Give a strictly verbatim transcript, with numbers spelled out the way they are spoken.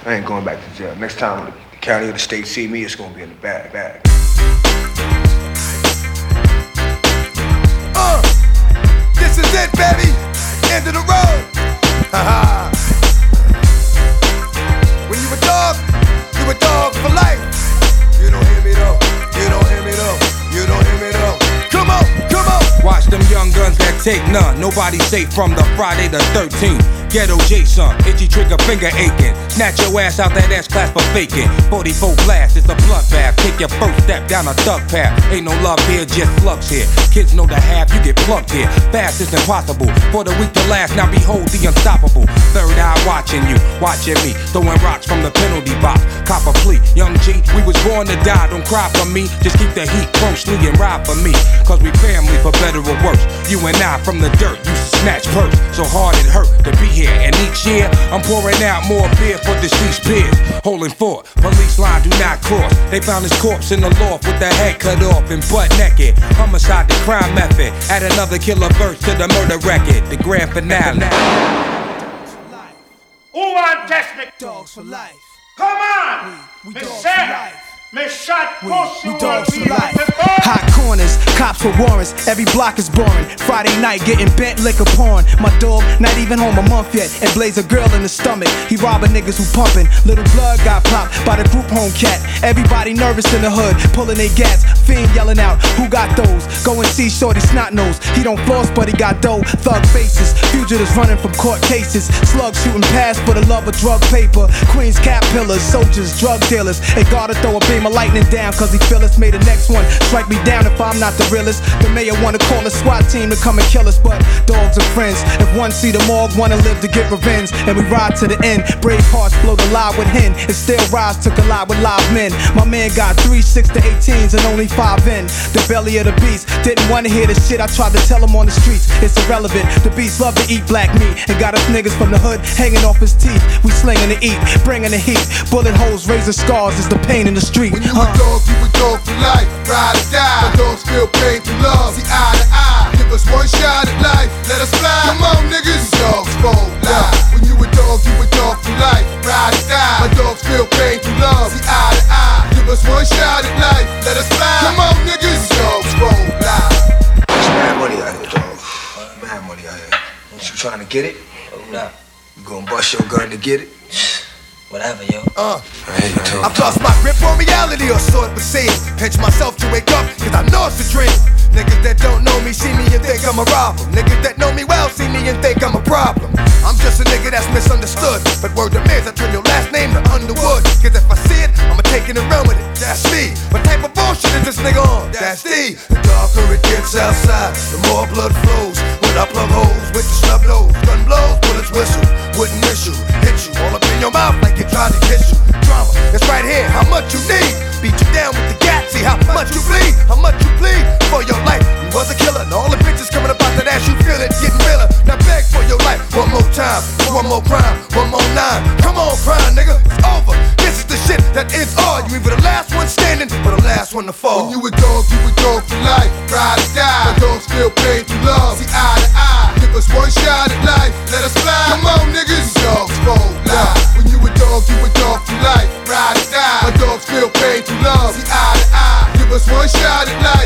I ain't going back to jail. Next time the county or the state see me, it's gonna be in the bag. bag. Uh, this is it, baby. End of the road. Haha. When you a dog, you a dog for life. You don't hear me though. You don't hear me though. You don't hear me though. Come on, come on. Watch them young guns that take none. Nobody safe from the Friday the thirteenth. Ghetto Jason, itchy trigger finger aching. Snatch your ass out that ass class for faking. forty-four blast, it's a bloodbath. Take your first step down a thug path. Ain't no love here, just slugs here. Kids know the half, you get plucked here. Fast is impossible, for the weak to last. Now behold the unstoppable. Third eye watching you, watching me. Throwing rocks from the penalty box. Cop a plea, young G, we was born to die. Don't cry for me, just keep the heat closely and ride for me. Cause we family for better or worse. You and I from the dirt, used to snatch purse. So hard it hurt to be here. And each year, I'm pouring out more beer for deceased peers. Holding fort, police line do not cross. They found his corpse in the loft with the head cut off and butt naked. Homicide, the crime method. Add another killer verse to the murder record. The grand finale. Who want test me? Dogs for life. Come on! We, we me dogs say, for life. me shot We, push we you dogs will for be life. on the phone. Hot corners, cops with warrants. Every block is boring. Friday night getting bent liquor porn. My dog not even home a month yet and blaze a girl in the stomach. He robbing niggas who pumping. Little blood got popped by the group home cat. Everybody nervous in the hood, pulling their gas. Fiend yelling out, who got those? Go and see Shorty Snot Nose. He don't floss, but he got dough. Thug faces, fugitives running from court cases. Slugs shooting past for the love of drug paper. Queens cap pillars, soldiers, drug dealers. They gotta throw a beam of lightning down, cause he feel us. May the next one strike me down if I'm not the realest. The mayor wanna call a SWAT team to come and kill us, but dogs are friends. If one see the morgue, wanna live to get revenge. And we ride to the end. Brave hearts blow the lie with hen. And still rise to collide with live men. My man got three six to eighteens and only five in. The belly of the beast. Didn't wanna hear the shit I tried to tell him on the streets. It's irrelevant. The beast love to eat black meat. And got us niggas from the hood hanging off his teeth. We slinging to eat, bringing the heat. Bullet holes, razor scars is the pain in the street. When you uh. a dog, you a dog for life. Ride or die. My dogs feel pain through love. See eye to eye. Give us one shot at life. Let us fly. Come on, niggas. Dogs won't lie. When you a dog, you a dog for life. Ride or die. My dogs feel pain through love. See eye to eye. Give us one shot at life. Let us fly. Come on, niggas. Dogs won't lie. There's mad money out here, dog. Mad money out here. You trying to get it? Hold up. You gonna bust your gun to get it? Whatever, yo. Uh. Hey, I've lost my grip on reality, or so it would seem. Pinch myself to wake up, cause I know it's a dream. Niggas that don't know me see me and think I'm a robber. Niggas that know me well see me and think I'm a problem. I'm just a nigga that's misunderstood. But word to mirrors, I turn your last name to Underwood. Cause if I see it, I'ma take it and run with it. That's me. What type of bullshit is this nigga on? That's D. The darker it gets outside, the more blood flows. When I plug holes with the snub nose, gun blows, bullets whistle. Wouldn't miss you, hit you all up in your mouth like you tried to kiss you. Drama, it's right here, how much you need. Beat you down with the gat, see how much you bleed. How much you bleed for your life. You was a killer, and all the bitches coming up out that ass, you feel it, getting realer. Now beg for your life, one more time, one more crime, one more nine. Come on, crime, nigga, it's over. This is the shit that ends all. You either the last one standing or the last one to fall. When you a dog, you a dog for life. Ride or die. My dogs feel pain through love. See eye to eye. Give us one shot at life. Let us fly. Come on, niggas. Dogs won't lie. When you a dog, you a dog for life. Ride or die. My dogs feel pain through love. See eye to eye. Give us one shot at life.